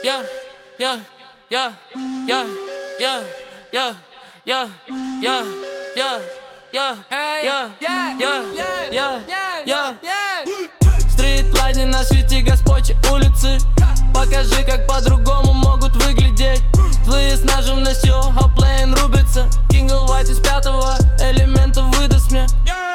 yeah, yeah, yeah, yeah, yeah, yeah, yeah, yeah, yeah, yeah, yeah, yeah, yeah. Стритлайты на свете, Господь улицы. Покажи, как по-другому могут выглядеть. Злые с нажимностью, Hotplane рубится. King of White из пятого элемента выдаст мне.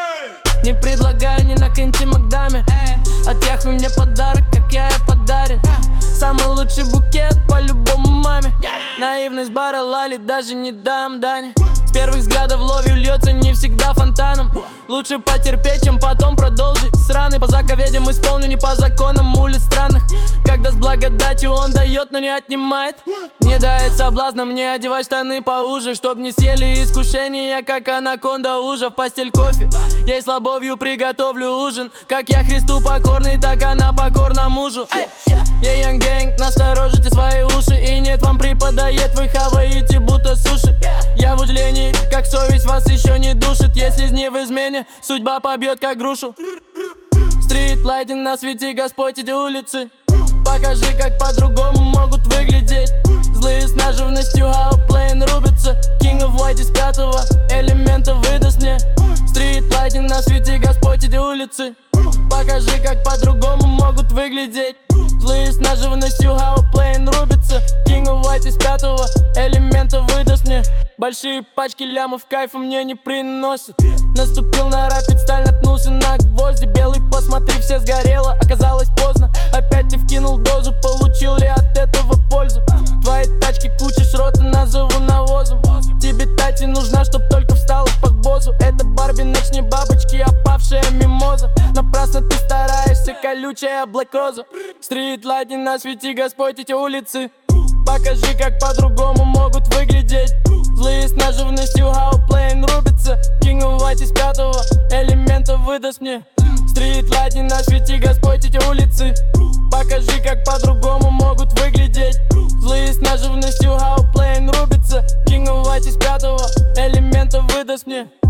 Не предлагаю ни на Кенти Макдаме. От Яхвы мне подарок, как я и подарен. Самый лучший букет по-любому маме. Наивность бара Лали, даже не дам дани. С первых взглядов ловью льется не всегда фонтаном. Лучше потерпеть, чем потом продолжить. Сраный по заповедям исполню, не по законам улиц странных. Когда с благодатью он дает, но не отнимает. Не дает соблазна мне одевать штаны поуже, чтоб не съели искушения, как анаконда ужа. В постель кофе, ей с любовью приготовлю ужин. Как я Христу покорный, так она покорна мужу. Я Young Gang, насторожите свои уши. И нет, вам преподает, вы хаваете будто суши. Я в уделении, как совесть вас еще не душит. Если не в измене, судьба побьет как грушу. Стритлайтинг на свете, Господь эти улицы. Покажи, как по-другому могут выглядеть. Злые с наживностью, Hotplane рубится. King of White из пятого элемента выдаст мне. Стритлайтинг на свете, Господь эти улицы. Покажи, как по-другому могут выглядеть. Злые с наживностью, Hotplane рубится. King of White из пятого элемента выдаст мне. Большие пачки лямов кайфа мне не приносят. Наступил на рапид, сталь наткнулся на гвозди. Белый, посмотри, все сгорело, оказалось поздно. Опять ты вкинул дозу, получил ли от этого пользу? Твои тачки куча шрота, назову навозом. Тебе тати нужна, чтоб только встала по бозу. Это Барби, ночные бабочки, опавшая мимоза. Напрасно ты стараешься, колючая Black Роза. Стритлайтинг на свете, Господь эти улицы. Покажи, как по-другому могут выглядеть. Злые с наживностью, Hotplane рубится. King of White из пятого элемента выдаст мне. Стритлайтинг на свете, Господь эти улицы. Покажи, как по-другому могут выглядеть. Злые с наживностью, Hotplane рубится. King of White из пятого элемента выдаст мне.